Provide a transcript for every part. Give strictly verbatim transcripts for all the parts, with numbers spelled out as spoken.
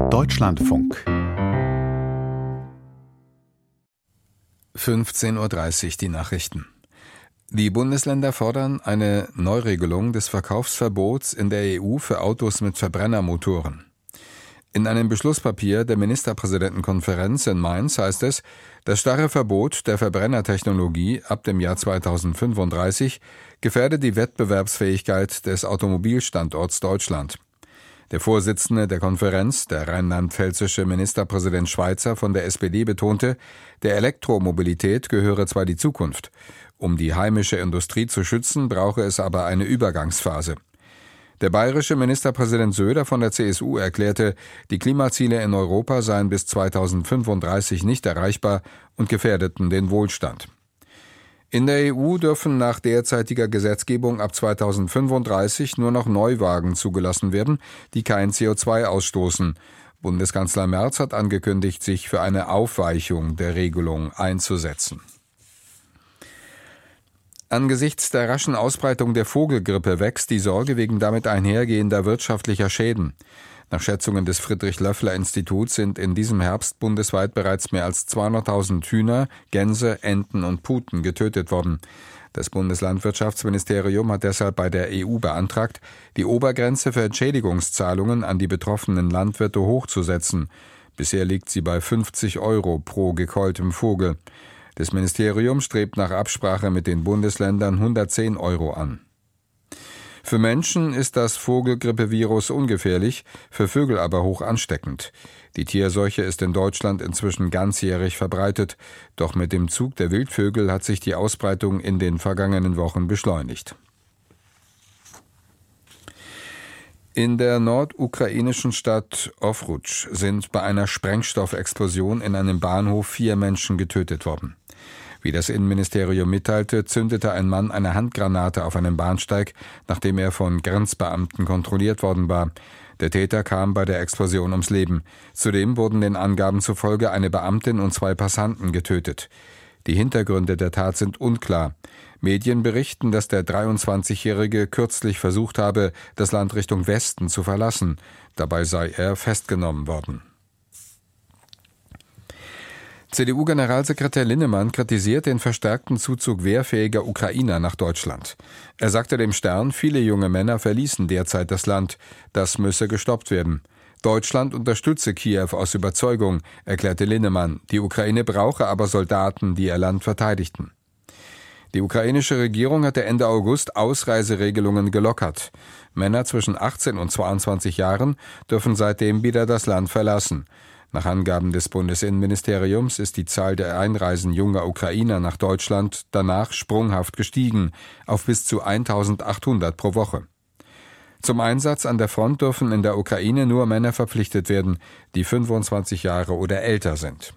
Deutschlandfunk. fünfzehn Uhr dreißig, die Nachrichten. Die Bundesländer fordern eine Neuregelung des Verkaufsverbots in der E U für Autos mit Verbrennermotoren. In einem Beschlusspapier der Ministerpräsidentenkonferenz in Mainz heißt es, das starre Verbot der Verbrennertechnologie ab dem Jahr zweitausendfünfunddreißig gefährde die Wettbewerbsfähigkeit des Automobilstandorts Deutschland. Der Vorsitzende der Konferenz, der rheinland-pfälzische Ministerpräsident Schweizer von der S P D, betonte, der Elektromobilität gehöre zwar die Zukunft. Um die heimische Industrie zu schützen, brauche es aber eine Übergangsphase. Der bayerische Ministerpräsident Söder von der C S U erklärte, die Klimaziele in Europa seien bis zweitausendfünfunddreißig nicht erreichbar und gefährdeten den Wohlstand. In der E U dürfen nach derzeitiger Gesetzgebung ab zweitausendfünfunddreißig nur noch Neuwagen zugelassen werden, die kein C O zwei ausstoßen. Bundeskanzler Merz hat angekündigt, sich für eine Aufweichung der Regelung einzusetzen. Angesichts der raschen Ausbreitung der Vogelgrippe wächst die Sorge wegen damit einhergehender wirtschaftlicher Schäden. Nach Schätzungen des Friedrich-Löffler-Instituts sind in diesem Herbst bundesweit bereits mehr als zweihunderttausend Hühner, Gänse, Enten und Puten getötet worden. Das Bundeslandwirtschaftsministerium hat deshalb bei der E U beantragt, die Obergrenze für Entschädigungszahlungen an die betroffenen Landwirte hochzusetzen. Bisher liegt sie bei fünfzig Euro pro gekeultem Vogel. Das Ministerium strebt nach Absprache mit den Bundesländern hundertzehn Euro an. Für Menschen ist das Vogelgrippevirus ungefährlich, für Vögel aber hoch ansteckend. Die Tierseuche ist in Deutschland inzwischen ganzjährig verbreitet, doch mit dem Zug der Wildvögel hat sich die Ausbreitung in den vergangenen Wochen beschleunigt. In der nordukrainischen Stadt Ovruč sind bei einer Sprengstoffexplosion in einem Bahnhof vier Menschen getötet worden. Wie das Innenministerium mitteilte, zündete ein Mann eine Handgranate auf einem Bahnsteig, nachdem er von Grenzbeamten kontrolliert worden war. Der Täter kam bei der Explosion ums Leben. Zudem wurden den Angaben zufolge eine Beamtin und zwei Passanten getötet. Die Hintergründe der Tat sind unklar. Medien berichten, dass der dreiundzwanzigjährige kürzlich versucht habe, das Land Richtung Westen zu verlassen. Dabei sei er festgenommen worden. C D U-Generalsekretär Linnemann kritisiert den verstärkten Zuzug wehrfähiger Ukrainer nach Deutschland. Er sagte dem Stern, viele junge Männer verließen derzeit das Land. Das müsse gestoppt werden. Deutschland unterstütze Kiew aus Überzeugung, erklärte Linnemann. Die Ukraine brauche aber Soldaten, die ihr Land verteidigten. Die ukrainische Regierung hatte Ende August Ausreiseregelungen gelockert. Männer zwischen achtzehn und zweiundzwanzig Jahren dürfen seitdem wieder das Land verlassen. Nach Angaben des Bundesinnenministeriums ist die Zahl der Einreisen junger Ukrainer nach Deutschland danach sprunghaft gestiegen, auf bis zu eintausendachthundert pro Woche. Zum Einsatz an der Front dürfen in der Ukraine nur Männer verpflichtet werden, die fünfundzwanzig Jahre oder älter sind.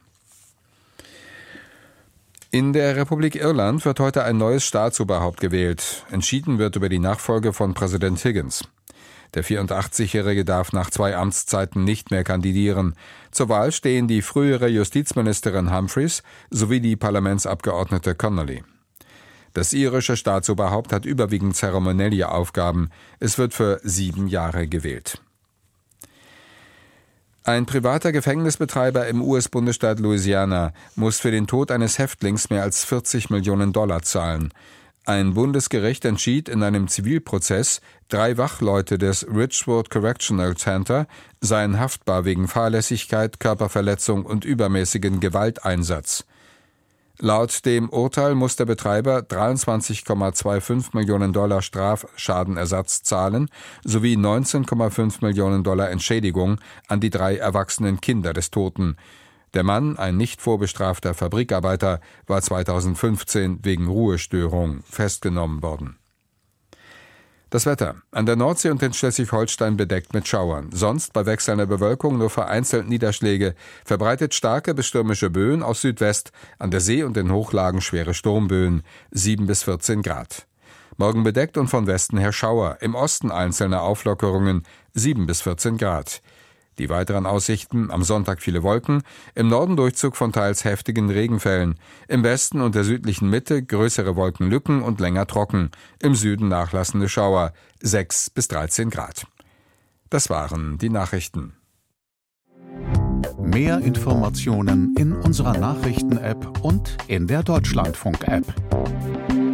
In der Republik Irland wird heute ein neues Staatsoberhaupt gewählt. Entschieden wird über die Nachfolge von Präsident Higgins. Der vierundachtzigjährige darf nach zwei Amtszeiten nicht mehr kandidieren. Zur Wahl stehen die frühere Justizministerin Humphreys sowie die Parlamentsabgeordnete Connolly. Das irische Staatsoberhaupt hat überwiegend zeremonielle Aufgaben. Es wird für sieben Jahre gewählt. Ein privater Gefängnisbetreiber im U S-Bundesstaat Louisiana muss für den Tod eines Häftlings mehr als vierzig Millionen Dollar zahlen. Ein Bundesgericht entschied in einem Zivilprozess, drei Wachleute des Ridgewood Correctional Center seien haftbar wegen Fahrlässigkeit, Körperverletzung und übermäßigen Gewalteinsatz. Laut dem Urteil muss der Betreiber dreiundzwanzig Komma fünfundzwanzig Millionen Dollar Strafschadenersatz zahlen sowie neunzehn Komma fünf Millionen Dollar Entschädigung an die drei erwachsenen Kinder des Toten. Der Mann, ein nicht vorbestrafter Fabrikarbeiter, war zweitausendfünfzehn wegen Ruhestörung festgenommen worden. Das Wetter. An der Nordsee und in Schleswig-Holstein bedeckt mit Schauern. Sonst bei wechselnder Bewölkung nur vereinzelt Niederschläge. Verbreitet starke bis stürmische Böen aus Südwest. An der See und in Hochlagen schwere Sturmböen. sieben bis vierzehn Grad. Morgen bedeckt und von Westen her Schauer. Im Osten einzelne Auflockerungen. sieben bis vierzehn Grad. Die weiteren Aussichten: am Sonntag viele Wolken, im Norden Durchzug von teils heftigen Regenfällen, im Westen und der südlichen Mitte größere Wolkenlücken und länger trocken, im Süden nachlassende Schauer, sechs bis dreizehn Grad. Das waren die Nachrichten. Mehr Informationen in unserer Nachrichten-App und in der Deutschlandfunk-App.